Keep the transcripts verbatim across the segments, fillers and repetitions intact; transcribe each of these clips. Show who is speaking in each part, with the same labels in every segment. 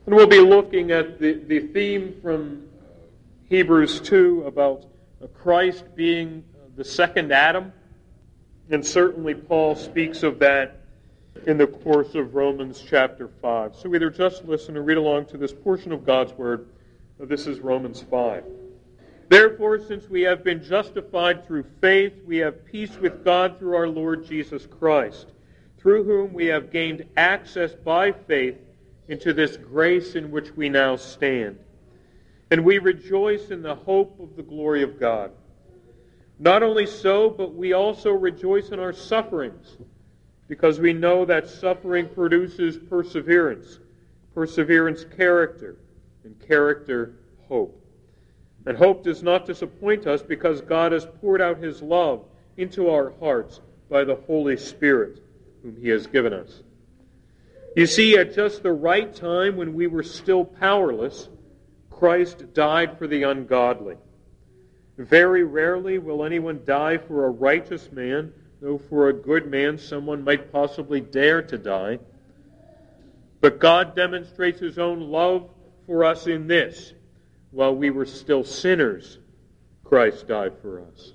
Speaker 1: And we'll be looking at the, the theme from Hebrews two about Christ being the second Adam. And certainly Paul speaks of that in the course of Romans chapter five. So either just listen or read along to this portion of God's Word. This is Romans five. Therefore, since we have been justified through faith, we have peace with God through our Lord Jesus Christ, through whom we have gained access by faith into this grace in which we now stand. And we rejoice in the hope of the glory of God. Not only so, but we also rejoice in our sufferings, because we know that suffering produces perseverance, perseverance character, and character hope. And hope does not disappoint us, because God has poured out His love into our hearts by the Holy Spirit, whom He has given us. You see, at just the right time, when we were still powerless, Christ died for the ungodly. Very rarely will anyone die for a righteous man, though for a good man someone might possibly dare to die. But God demonstrates His own love for us in this: while we were still sinners, Christ died for us.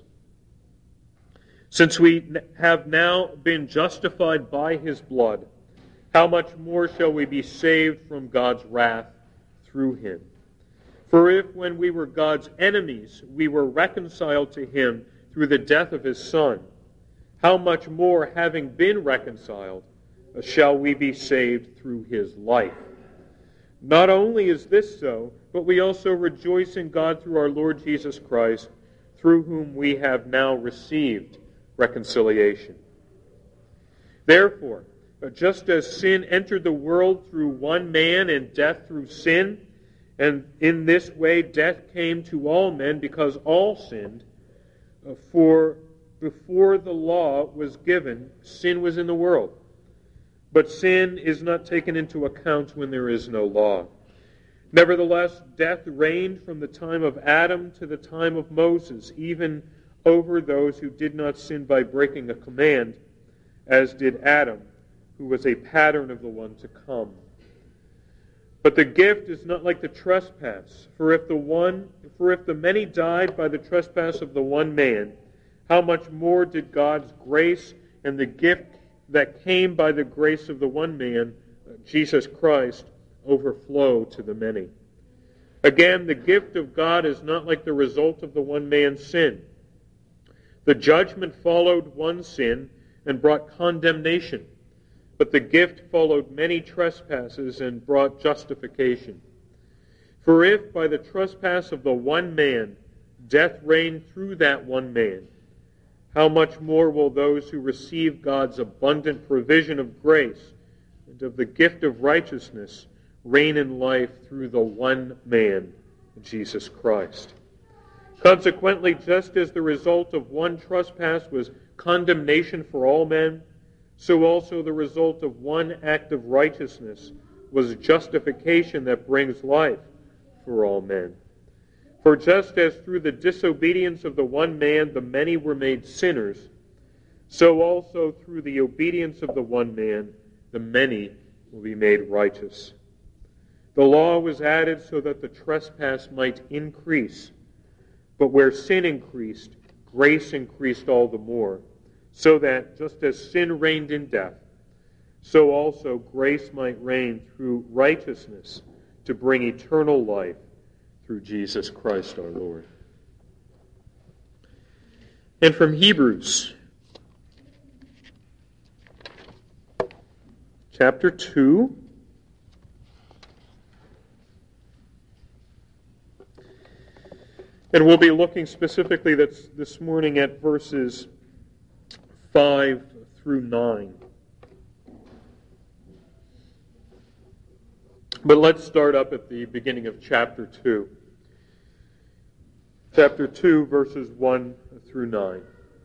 Speaker 1: Since we have now been justified by His blood, how much more shall we be saved from God's wrath through Him? For if, when we were God's enemies, we were reconciled to Him through the death of His Son, how much more, having been reconciled, shall we be saved through His life? Not only is this so, but we also rejoice in God through our Lord Jesus Christ, through whom we have now received reconciliation. Therefore, just as sin entered the world through one man and death through sin, and in this way death came to all men because all sinned, for before the law was given, sin was in the world. But sin is not taken into account when there is no law. Nevertheless, death reigned from the time of Adam to the time of Moses, even over those who did not sin by breaking a command, as did Adam, who was a pattern of the one to come. But the gift is not like the trespass, for if the one, for if the many died by the trespass of the one man, how much more did God's grace and the gift that came by the grace of the one man, Jesus Christ, overflow to the many? Again, the gift of God is not like the result of the one man's sin. The judgment followed one sin and brought condemnation, but the gift followed many trespasses and brought justification. For if by the trespass of the one man death reigned through that one man, how much more will those who receive God's abundant provision of grace and of the gift of righteousness reign in life through the one man, Jesus Christ? Consequently, just as the result of one trespass was condemnation for all men, so also the result of one act of righteousness was justification that brings life for all men. For just as through the disobedience of the one man the many were made sinners, so also through the obedience of the one man the many will be made righteous. The law was added so that the trespass might increase, but where sin increased, grace increased all the more, so that just as sin reigned in death, so also grace might reign through righteousness to bring eternal life through Jesus Christ our Lord. And from Hebrews, chapter two, and we'll be looking specifically this, this morning at verses five through nine. But let's start up at the beginning of chapter two. Chapter two, verses one through nine.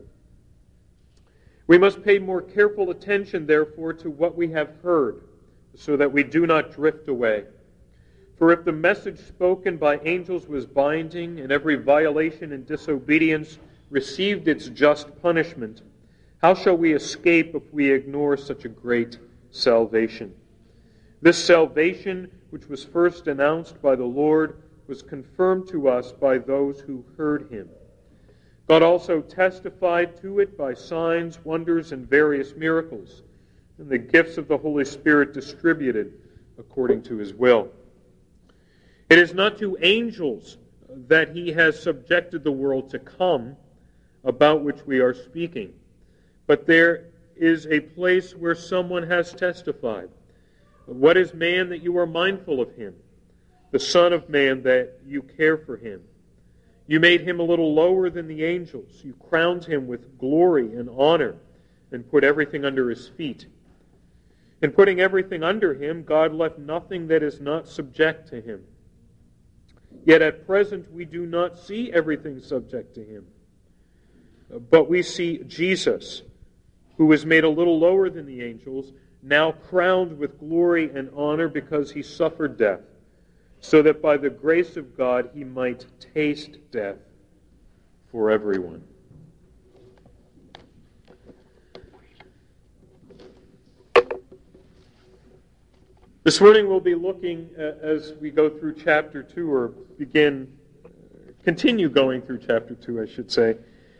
Speaker 1: We must pay more careful attention, therefore, to what we have heard, so that we do not drift away. For if the message spoken by angels was binding, and every violation and disobedience received its just punishment, how shall we escape if we ignore such a great salvation? This salvation, which was first announced by the Lord, was confirmed to us by those who heard him. God also testified to it by signs, wonders, and various miracles, and the gifts of the Holy Spirit distributed according to his will. It is not to angels that he has subjected the world to come, about which we are speaking, but there is a place where someone has testified. What is man that you are mindful of him? The Son of Man that you care for him. You made him a little lower than the angels. You crowned him with glory and honor and put everything under his feet. In putting everything under him, God left nothing that is not subject to him. Yet at present we do not see everything subject to him. But we see Jesus, who was made a little lower than the angels, now crowned with glory and honor because he suffered death, so that by the grace of God he might taste death for everyone. This morning we'll be looking, uh, as we go through chapter two, or begin, uh, continue going through chapter two, I should say,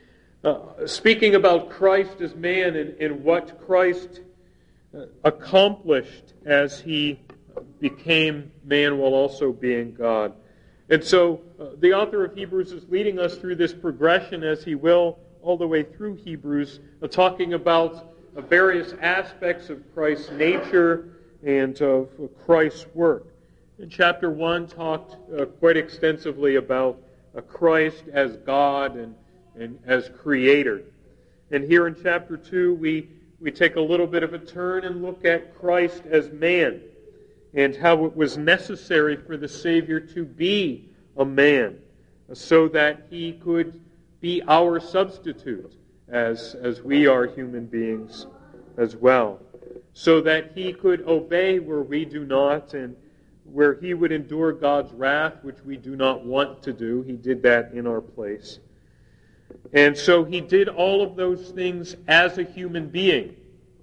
Speaker 1: uh, speaking about Christ as man and, and what Christ uh, accomplished as he became man while also being God. And so uh, the author of Hebrews is leading us through this progression, as he will all the way through Hebrews, uh, talking about uh, various aspects of Christ's nature and of uh, Christ's work. In chapter one talked uh, quite extensively about uh, Christ as God and, and as Creator. And here in chapter two we, we take a little bit of a turn and look at Christ as man, and how it was necessary for the Savior to be a man so that he could be our substitute as, as we are human beings as well. So that he could obey where we do not, and where he would endure God's wrath, which we do not want to do. He did that in our place. And so he did all of those things as a human being,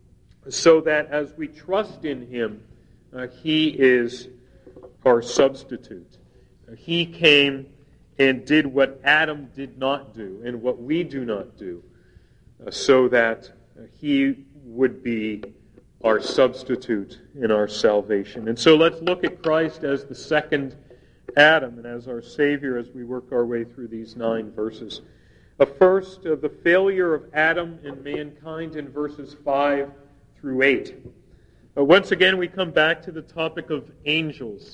Speaker 1: so that as we trust in him, Uh, he is our substitute. Uh, he came and did what Adam did not do and what we do not do, uh, so that uh, he would be our substitute in our salvation. And so let's look at Christ as the second Adam and as our Savior as we work our way through these nine verses. Uh, first, uh, the failure of Adam and mankind in verses five through eight. Uh, once again, we come back to the topic of angels,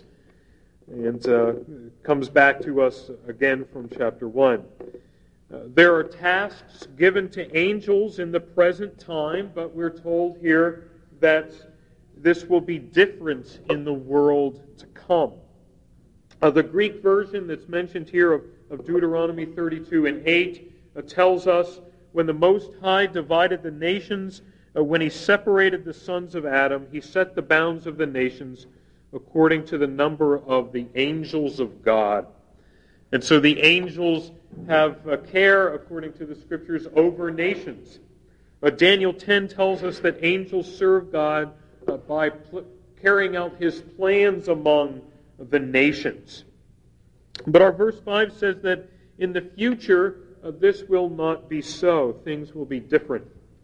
Speaker 1: and uh, it comes back to us again from chapter one. Uh, there are tasks given to angels in the present time, but we're told here that this will be different in the world to come. Uh, the Greek version that's mentioned here of, of Deuteronomy thirty-two and eight uh, tells us, when the Most High divided the nations, when he separated the sons of Adam, he set the bounds of the nations according to the number of the angels of God. And so the angels have a care, according to the Scriptures, over nations. But Daniel ten tells us that angels serve God uh, by pl- carrying out his plans among the nations. But our verse five says that in the future, uh, this will not be so. Things will be different.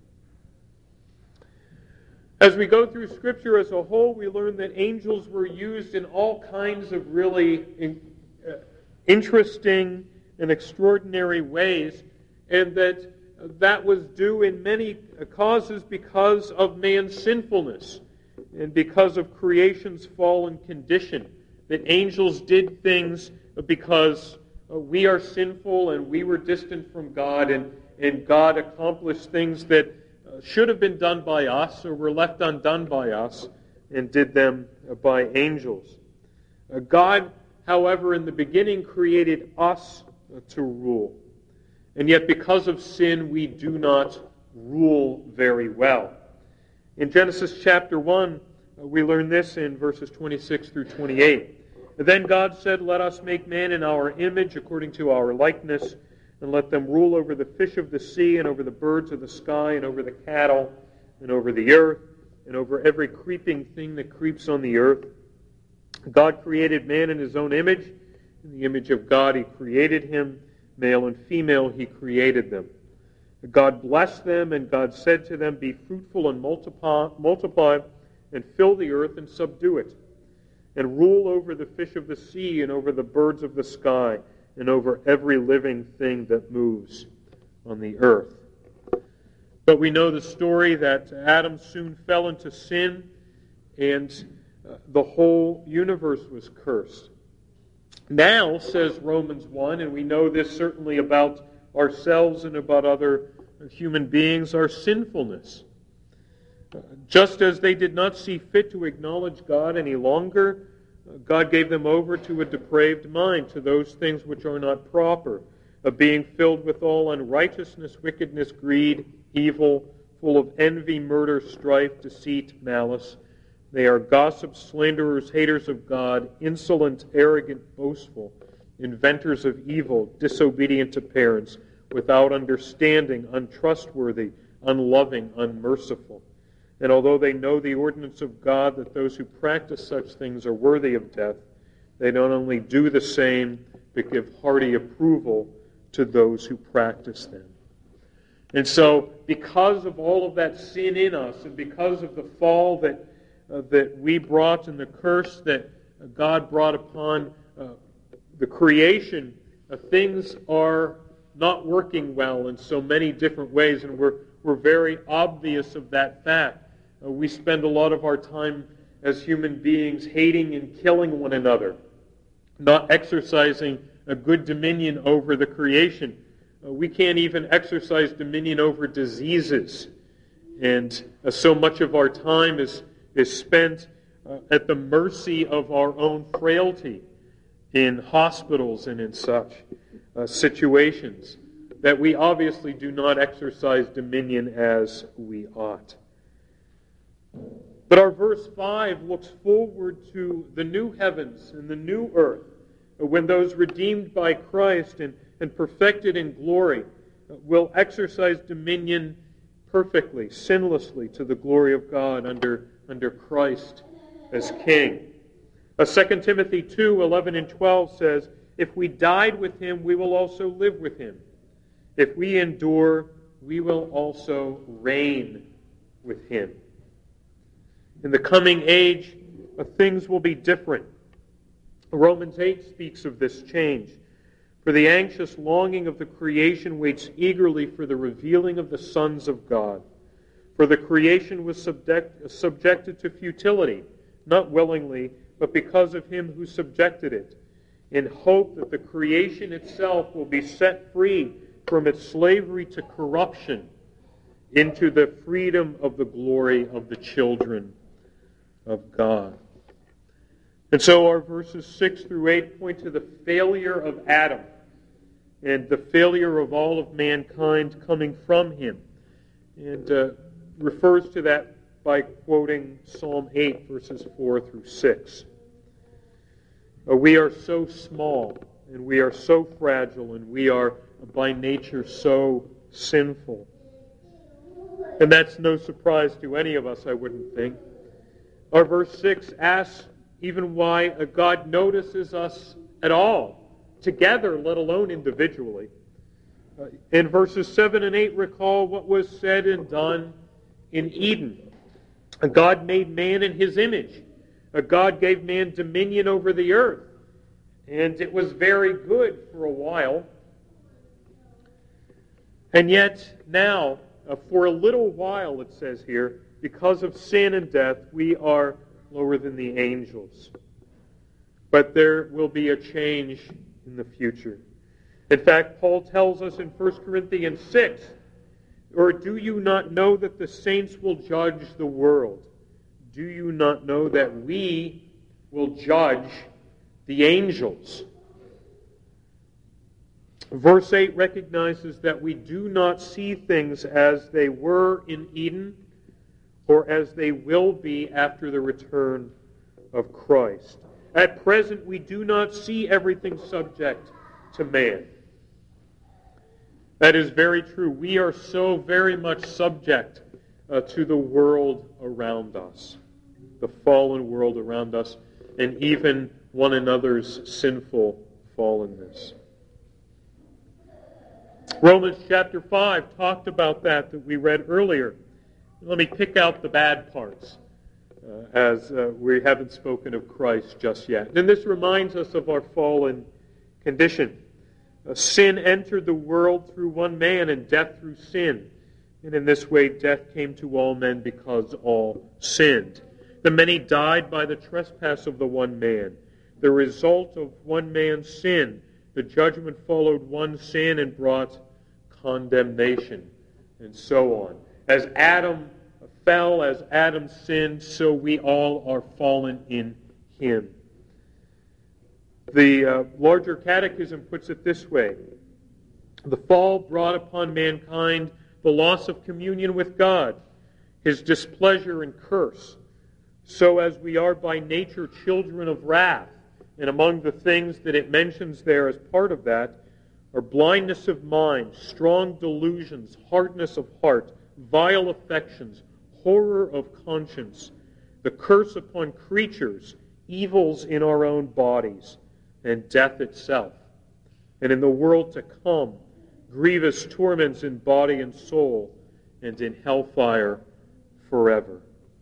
Speaker 1: As we go through Scripture as a whole, we learn that angels were used in all kinds of really in, uh, interesting and extraordinary ways, and that uh, that was due in many causes because of man's sinfulness and because of creation's fallen condition. That angels did things because uh, we are sinful and we were distant from God, and, and God accomplished things that should have been done by us or were left undone by us, and did them by angels. Uh, God, however, in the beginning created us uh, to rule. And yet because of sin, we do not rule very well. In Genesis chapter one, uh, we learn this in verses twenty-six through twenty-eight. Then God said, "Let us make man in our image, according to our likeness, and let them rule over the fish of the sea, and over the birds of the sky, and over the cattle, and over the earth, and over every creeping thing that creeps on the earth. God created man in his own image. In the image of God he created him. Male and female he created them. God blessed them, and God said to them, "Be fruitful and multiply, multiply and fill the earth and subdue it, and rule over the fish of the sea and over the birds of the sky and over every living thing that moves on the earth." But we know the story that Adam soon fell into sin, and uh, the whole universe was cursed. Now, says Romans one, and we know this certainly about ourselves and about other human beings, our sinfulness. Just as they did not see fit to acknowledge God any longer, God gave them over to a depraved mind, to those things which are not proper, of being filled with all unrighteousness, wickedness, greed, evil, full of envy, murder, strife, deceit, malice. They are gossips, slanderers, haters of God, insolent, arrogant, boastful, inventors of evil, disobedient to parents, without understanding, untrustworthy, unloving, unmerciful. And although they know the ordinance of God, that those who practice such things are worthy of death, they not only do the same, but give hearty approval to those who practice them. And so, because of all of that sin in us, and because of the fall that uh, that we brought and the curse that uh, God brought upon uh, the creation, uh, things are not working well in so many different ways, and we're we're very obvious of that fact. Uh, we spend a lot of our time as human beings hating and killing one another, not exercising a good dominion over the creation. Uh, we can't even exercise dominion over diseases. And uh, so much of our time is, is spent uh, at the mercy of our own frailty in hospitals and in such uh, situations that we obviously do not exercise dominion as we ought. But our verse five looks forward to the new heavens and the new earth, when those redeemed by Christ and, and perfected in glory will exercise dominion perfectly, sinlessly, to the glory of God under, under Christ as King. Uh, Second Timothy two, eleven and twelve says, "If we died with him, we will also live with him. If we endure, we will also reign with him." In the coming age, uh, things will be different. Romans eight speaks of this change. "For the anxious longing of the creation waits eagerly for the revealing of the sons of God. For the creation was subject, subjected to futility, not willingly, but because of him who subjected it, in hope that the creation itself will be set free from its slavery to corruption into the freedom of the glory of the children of God." And so our verses six through eight point to the failure of Adam and the failure of all of mankind coming from him, and uh, refers to that by quoting Psalm eight, verses four through six. Uh, we are so small, and we are so fragile, and we are by nature so sinful. And that's no surprise to any of us, I wouldn't think. Our verse six asks even why God notices us at all, together, let alone individually. Uh, in verses seven and eight, recall what was said and done in Eden. God made man in his image. Uh, God gave man dominion over the earth. And it was very good for a while. And yet now, uh, for a little while, it says here, because of sin and death, we are lower than the angels. But there will be a change in the future. In fact, Paul tells us in First Corinthians six, "Or do you not know that the saints will judge the world? Do you not know that we will judge the angels?" Verse eight recognizes that we do not see things as they were in Eden or as they will be after the return of Christ. At present, we do not see everything subject to man. That is very true. We are so very much subject uh, to the world around us, the fallen world around us, and even one another's sinful fallenness. Romans chapter five talked about that that we read earlier. Let me pick out the bad parts, uh, as uh, we haven't spoken of Christ just yet. And this reminds us of our fallen condition. Uh, sin entered the world through one man, and death through sin. And in this way, death came to all men because all sinned. The many died by the trespass of the one man. The result of one man's sin, the judgment followed one sin and brought condemnation, and so on. As Adam fell, as Adam sinned, so we all are fallen in him. The uh, larger catechism puts it this way: the fall brought upon mankind the loss of communion with God, his displeasure and curse, so as we are by nature children of wrath. And among the things that it mentions there as part of that are blindness of mind, strong delusions, hardness of heart, vile affections, horror of conscience, the curse upon creatures, evils in our own bodies, and death itself. And in the world to come, grievous torments in body and soul, and in hellfire forever.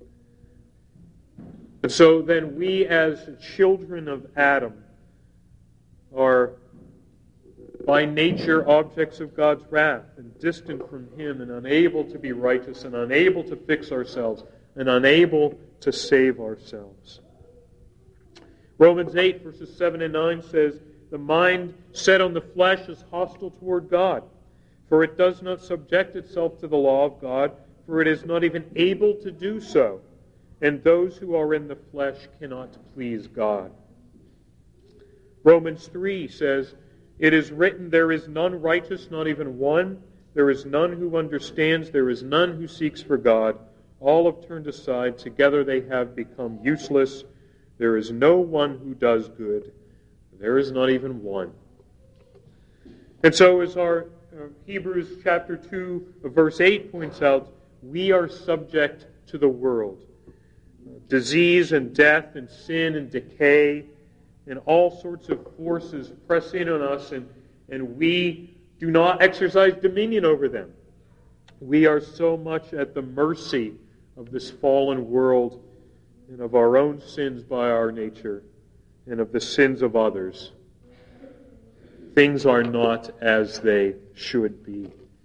Speaker 1: And so then we as children of Adam are by nature objects of God's wrath and distant from him and unable to be righteous and unable to fix ourselves and unable to save ourselves. Romans eight verses seven and nine says, the mind set on the flesh is hostile toward God, for it does not subject itself to the law of God, for it is not even able to do so. And those who are in the flesh cannot please God. Romans three says, it is written, there is none righteous, not even one. There is none who understands. There is none who seeks for God. All have turned aside. Together they have become useless. There is no one who does good. There is not even one. And so as our uh, Hebrews chapter two, verse eight points out, we are subject to the world. Disease and death and sin and decay and all sorts of forces press in on us, and, and we do not exercise dominion over them. We are so much at the mercy of this fallen world and of our own sins by our nature and of the sins of others. Things are not as they should be.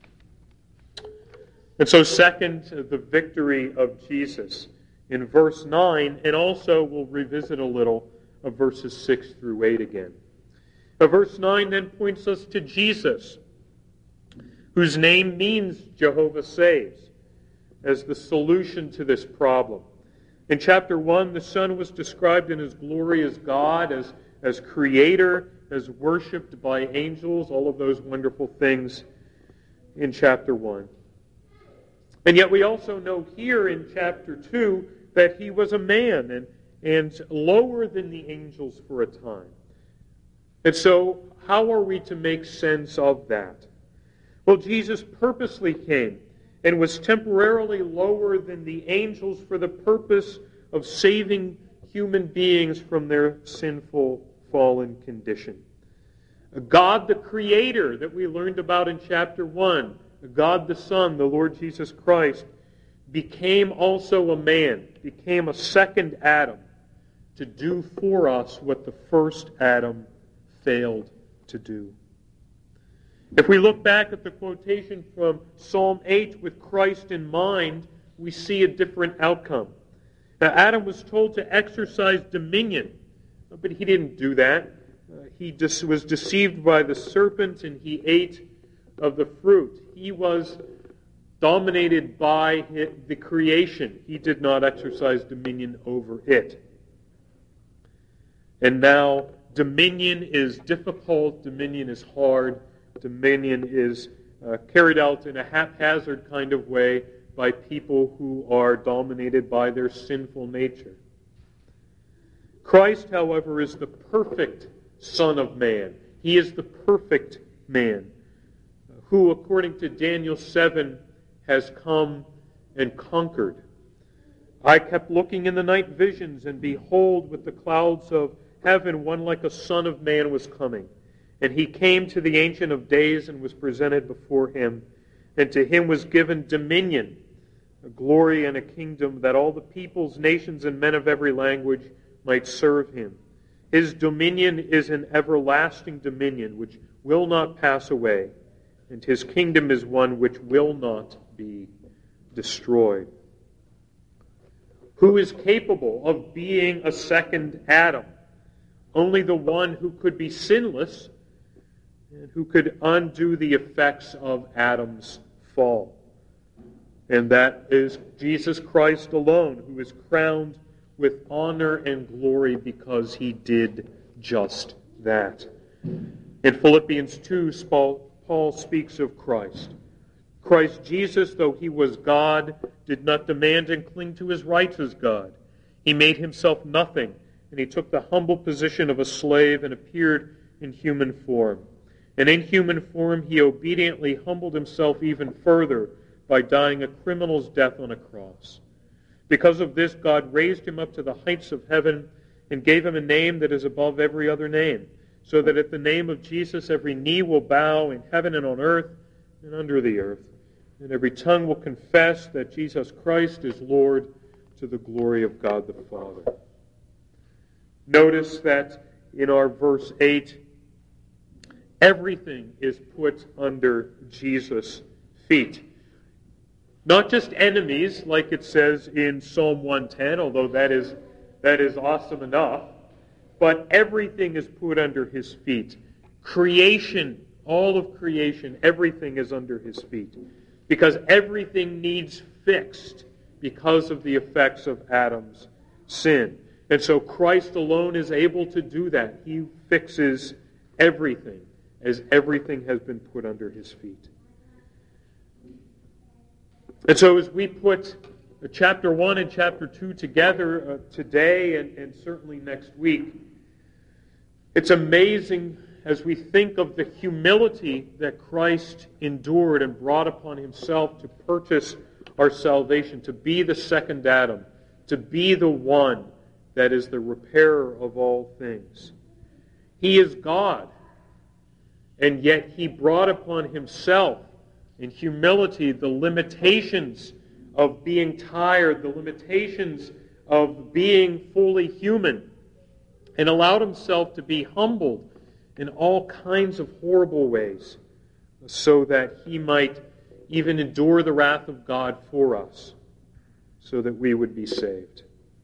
Speaker 1: And so second, the victory of Jesus. In verse nine, and also we'll revisit a little of verses six through eight again. Now, verse nine then points us to Jesus, whose name means Jehovah saves, as the solution to this problem. In chapter one, the Son was described in his glory as God, as, as creator, as worshipped by angels, all of those wonderful things in chapter one. And yet we also know here in chapter two that he was a man and, and lower than the angels for a time. And so how are we to make sense of that? Well, Jesus purposely came and was temporarily lower than the angels for the purpose of saving human beings from their sinful, fallen condition. God the Creator that we learned about in chapter one, God the Son, the Lord Jesus Christ, became also a man, became a second Adam, to do for us what the first Adam failed to do. If we look back at the quotation from Psalm eight with Christ in mind, we see a different outcome. Now, Adam was told to exercise dominion, but he didn't do that. Uh, he just was deceived by the serpent and he ate of the fruit. He was dominated by the creation. He did not exercise dominion over it. And now dominion is difficult, dominion is hard, dominion is uh, carried out in a haphazard kind of way by people who are dominated by their sinful nature. Christ, however, is the perfect Son of Man. He is the perfect man who, according to Daniel seven, has come and conquered. I kept looking in the night visions, and behold, with the clouds of heaven, one like a son of man was coming. And he came to the Ancient of Days and was presented before him. And to him was given dominion, a glory and a kingdom, that all the peoples, nations, and men of every language might serve him. His dominion is an everlasting dominion which will not pass away, and his kingdom is one which will not be destroyed. Who is capable of being a second Adam? Only the one who could be sinless and who could undo the effects of Adam's fall. And that is Jesus Christ alone, who is crowned with honor and glory because he did just that. In Philippians two, Paul speaks of Christ. Christ Jesus, though he was God, did not demand and cling to his rights as God. He made himself nothing, and he took the humble position of a slave and appeared in human form. And in human form he obediently humbled himself even further by dying a criminal's death on a cross. Because of this, God raised him up to the heights of heaven and gave him a name that is above every other name, so that at the name of Jesus every knee will bow in heaven and on earth and under the earth, and every tongue will confess that Jesus Christ is Lord, to the glory of God the Father. Notice that in our verse eight, everything is put under Jesus' feet. Not just enemies, like it says in Psalm one ten, although that is, that is awesome enough, but everything is put under his feet. Creation, all of creation, everything is under his feet. Because everything needs fixed because of the effects of Adam's sin. And so Christ alone is able to do that. He fixes everything, as everything has been put under his feet. And so as we put chapter one and chapter two together uh, today and, and certainly next week, it's amazing as we think of the humility that Christ endured and brought upon himself to purchase our salvation, to be the second Adam, to be the one that is the repairer of all things. He is God, and yet he brought upon himself in humility the limitations of being tired, the limitations of being fully human, and allowed himself to be humbled in all kinds of horrible ways, so that he might even endure the wrath of God for us, so that we would be saved.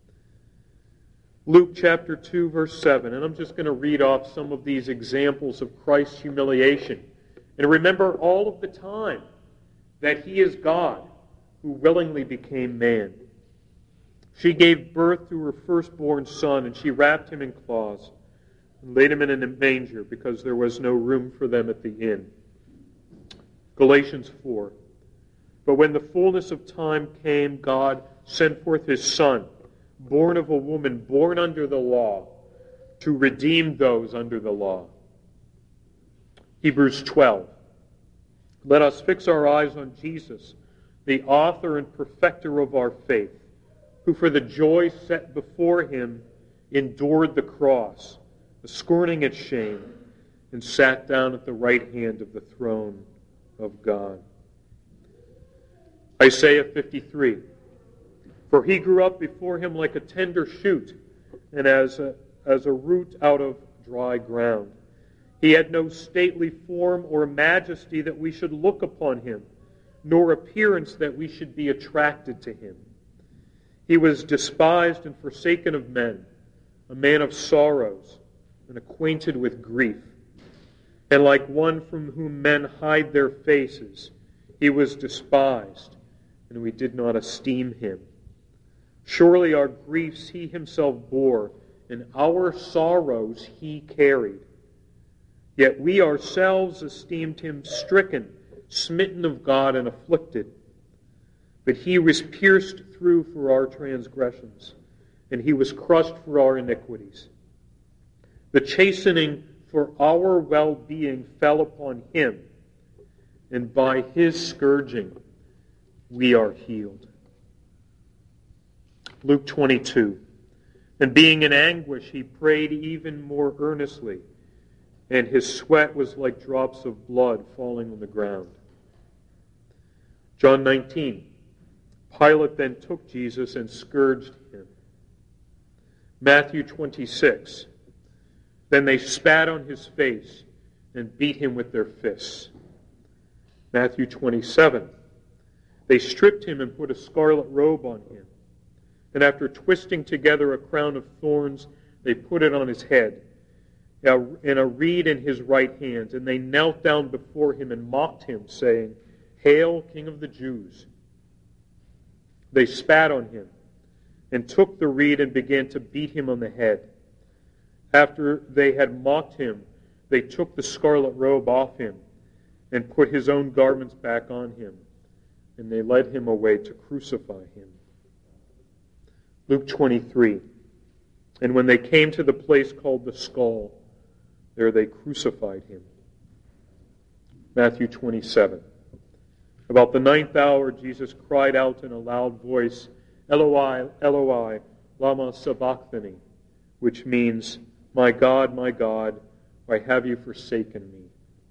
Speaker 1: Luke chapter two, verse seven, and I'm just going to read off some of these examples of Christ's humiliation. And remember all of the time that he is God who willingly became man. She gave birth to her firstborn son, and she wrapped him in cloths and laid him in a manger because there was no room for them at the inn. Galatians four. But when the fullness of time came, God sent forth his Son, born of a woman, born under the law, to redeem those under the law. Hebrews twelve. Let us fix our eyes on Jesus, the author and perfecter of our faith, who for the joy set before him endured the cross, scorning its shame, and sat down at the right hand of the throne of God. Isaiah fifty-three. For he grew up before him like a tender shoot, and as a, as a root out of dry ground. He had no stately form or majesty that we should look upon him, nor appearance that we should be attracted to him. He was despised and forsaken of men, a man of sorrows, and acquainted with grief. And like one from whom men hide their faces, he was despised, and we did not esteem him. Surely our griefs he himself bore, and our sorrows he carried. Yet we ourselves esteemed him stricken, smitten of God, and afflicted. But he was pierced through for our transgressions, and he was crushed for our iniquities. The chastening for our well-being fell upon him, and by his scourging we are healed. Luke twenty-two. And being in anguish, he prayed even more earnestly, and his sweat was like drops of blood falling on the ground. John nineteen. Pilate then took Jesus and scourged him. Matthew twenty-six. Then they spat on his face and beat him with their fists. Matthew twenty-seven. They stripped him and put a scarlet robe on him. And after twisting together a crown of thorns, they put it on his head, and a reed in his right hand. And they knelt down before him and mocked him, saying, "Hail, King of the Jews!" They spat on him and took the reed and began to beat him on the head. After they had mocked him, they took the scarlet robe off him and put his own garments back on him, and they led him away to crucify him. Luke twenty-three. And when they came to the place called the Skull, there they crucified him. Matthew twenty-seven. About the ninth hour, Jesus cried out in a loud voice, "Eloi, Eloi, lama sabachthani," which means, "My God, my God, why have you forsaken me?"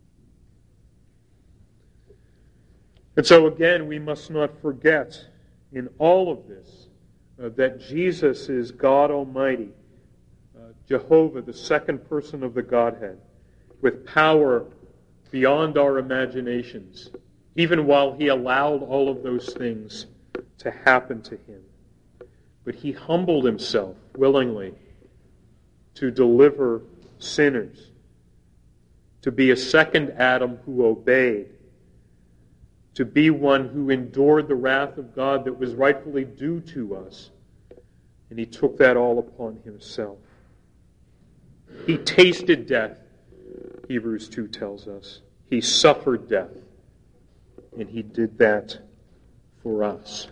Speaker 1: And so again, we must not forget in all of this uh, that Jesus is God Almighty, uh, Jehovah, the second person of the Godhead, with power beyond our imaginations, even while he allowed all of those things to happen to him. But he humbled himself willingly to deliver sinners, to be a second Adam who obeyed, to be one who endured the wrath of God that was rightfully due to us. And he took that all upon himself. He tasted death, Hebrews two tells us. He suffered death, and he did that for us.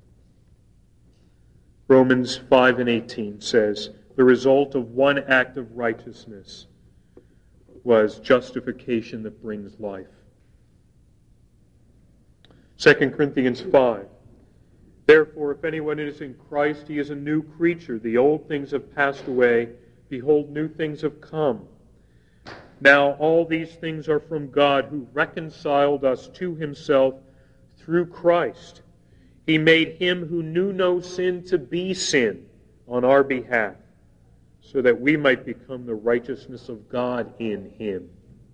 Speaker 1: Romans five and eighteen says, the result of one act of righteousness was justification that brings life. Second Corinthians five. Therefore, if anyone is in Christ, he is a new creature. The old things have passed away. Behold, new things have come. Now all these things are from God, who reconciled us to himself through Christ. He made him who knew no sin to be sin on our behalf, so that we might become the righteousness of God in him.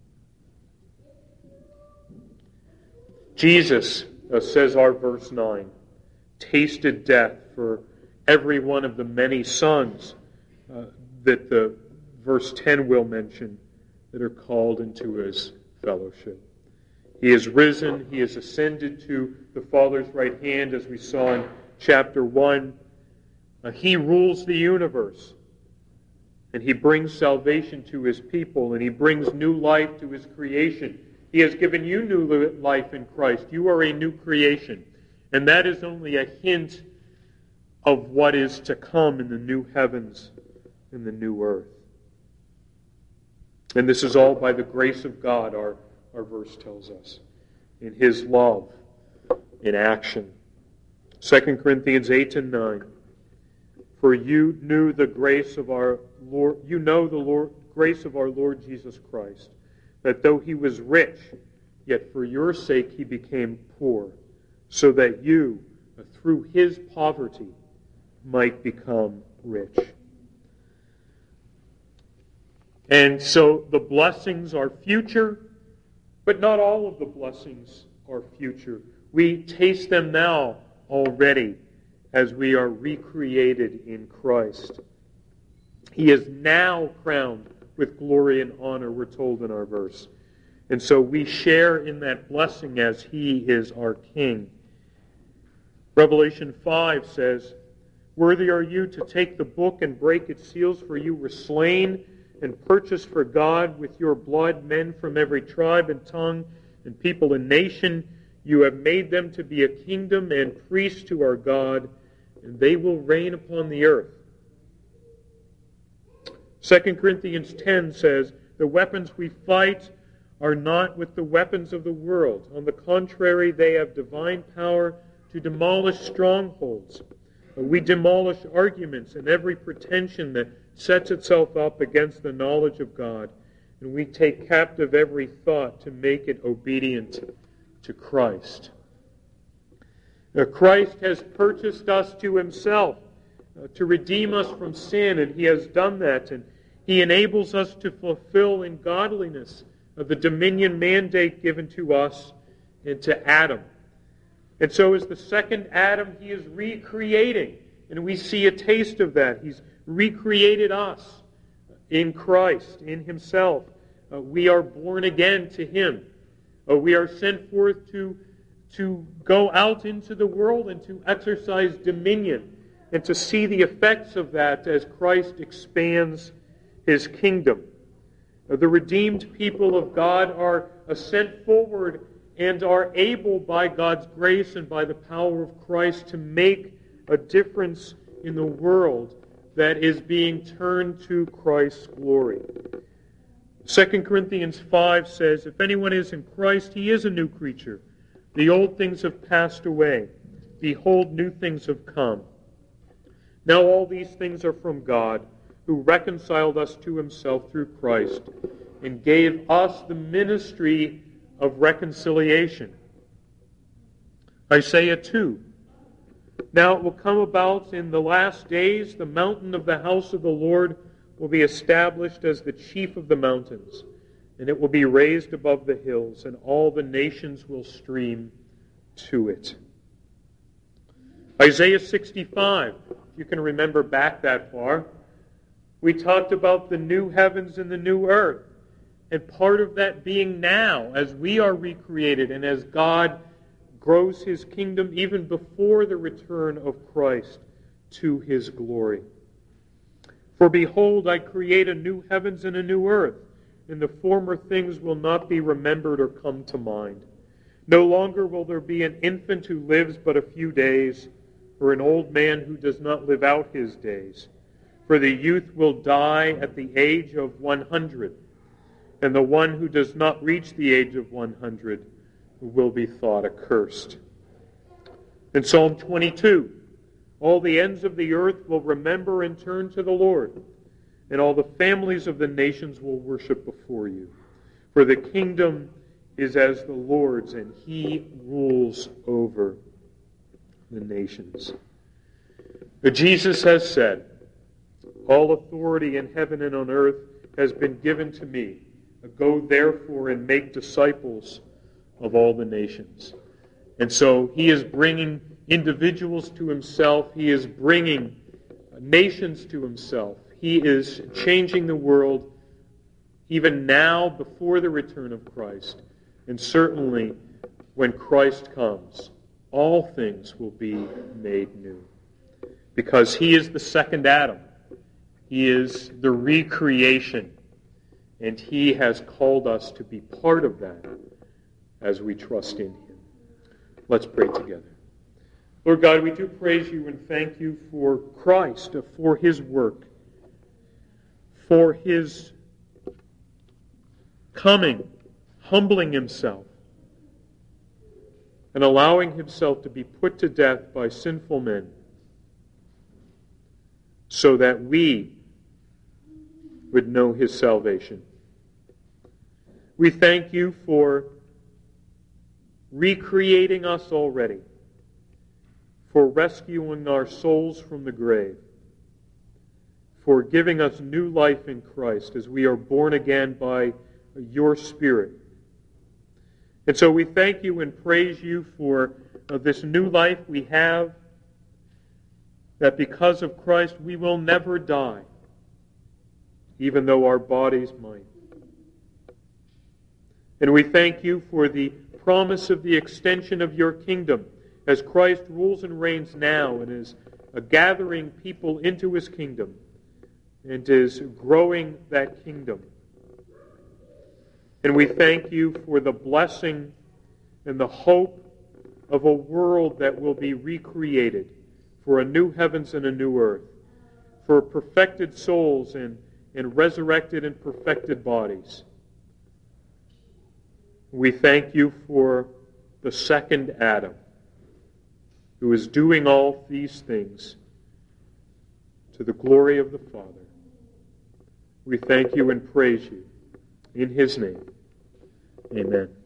Speaker 1: Jesus, uh, says our verse nine, tasted death for every one of the many sons uh, that the verse ten will mention that are called into his fellowship. He is risen, he is ascended to the Father's right hand, as we saw in chapter one. Uh, he rules the universe, and he brings salvation to his people, and he brings new life to his creation. He has given you new life in Christ. You are a new creation. And that is only a hint of what is to come in the new heavens and the new earth. And this is all by the grace of God, our, our verse tells us, in his love, in action. Second Corinthians eight and nine. For you knew the grace of our Lord, you know the Lord, grace of our Lord Jesus Christ, that though he was rich, yet for your sake he became poor, so that you, through his poverty, might become rich. And so the blessings are future, but not all of the blessings are future. We taste them now already as we are recreated in Christ. He is now crowned with glory and honor, we're told in our verse. And so we share in that blessing as he is our King. Revelation five says, worthy are you to take the book and break its seals, for you were slain and purchased for God with your blood men from every tribe and tongue and people and nation. You have made them to be a kingdom and priests to our God, and they will reign upon the earth. Second Corinthians ten says, the weapons we fight are not with the weapons of the world. On the contrary, they have divine power to demolish strongholds. We demolish arguments and every pretension that sets itself up against the knowledge of God, and we take captive every thought to make it obedient to Christ. Now, Christ has purchased us to himself uh, to redeem us from sin, and he has done that, and he enables us to fulfill in godliness uh, the dominion mandate given to us and to Adam. And so as the second Adam, he is recreating, and we see a taste of that. He's recreated us in Christ, in himself. Uh, we are born again to him. Uh, we are sent forth to, to go out into the world and to exercise dominion and to see the effects of that as Christ expands his kingdom. Uh, the redeemed people of God are uh, sent forward and are able by God's grace and by the power of Christ to make a difference in the world that is being turned to Christ's glory. Second Corinthians five says, "If anyone is in Christ, he is a new creature. The old things have passed away. Behold, new things have come. Now all these things are from God, who reconciled us to himself through Christ and gave us the ministry of reconciliation." Isaiah two. "Now it will come about in the last days, the mountain of the house of the Lord will be established as the chief of the mountains, and it will be raised above the hills, and all the nations will stream to it." Isaiah sixty-five, if you can remember back that far, we talked about the new heavens and the new earth. And part of that being now, as we are recreated and as God grows his kingdom even before the return of Christ to his glory. "For behold, I create a new heavens and a new earth, and the former things will not be remembered or come to mind. No longer will there be an infant who lives but a few days, or an old man who does not live out his days. For the youth will die at the age of one hundred, and the one who does not reach the age of one hundred will be thought accursed." In Psalm twenty-two, "All the ends of the earth will remember and turn to the Lord, and all the families of the nations will worship before you. For the kingdom is as the Lord's, and he rules over the nations." But Jesus has said, "All authority in heaven and on earth has been given to me. Go therefore and make disciples of all the nations." And so he is bringing individuals to himself. He is bringing nations to himself. He is changing the world even now before the return of Christ. And certainly when Christ comes, all things will be made new. Because he is the second Adam. He is the recreation. And he has called us to be part of that as we trust in him. Let's pray together. Lord God, we do praise you and thank you for Christ, for his work, for his coming, humbling himself, and allowing himself to be put to death by sinful men, so that we would know his salvation. We thank you for recreating us already, for rescuing our souls from the grave, for giving us new life in Christ as we are born again by your Spirit. And so we thank you and praise you for uh, this new life we have, that because of Christ we will never die, even though our bodies might. And we thank you for the promise of the extension of your kingdom as Christ rules and reigns now and is uh, gathering people into his kingdom and is growing that kingdom. And we thank you for the blessing and the hope of a world that will be recreated, for a new heavens and a new earth, for perfected souls and, and resurrected and perfected bodies. We thank you for the second Adam, who is doing all these things to the glory of the Father. We thank you and praise you. In his name, amen.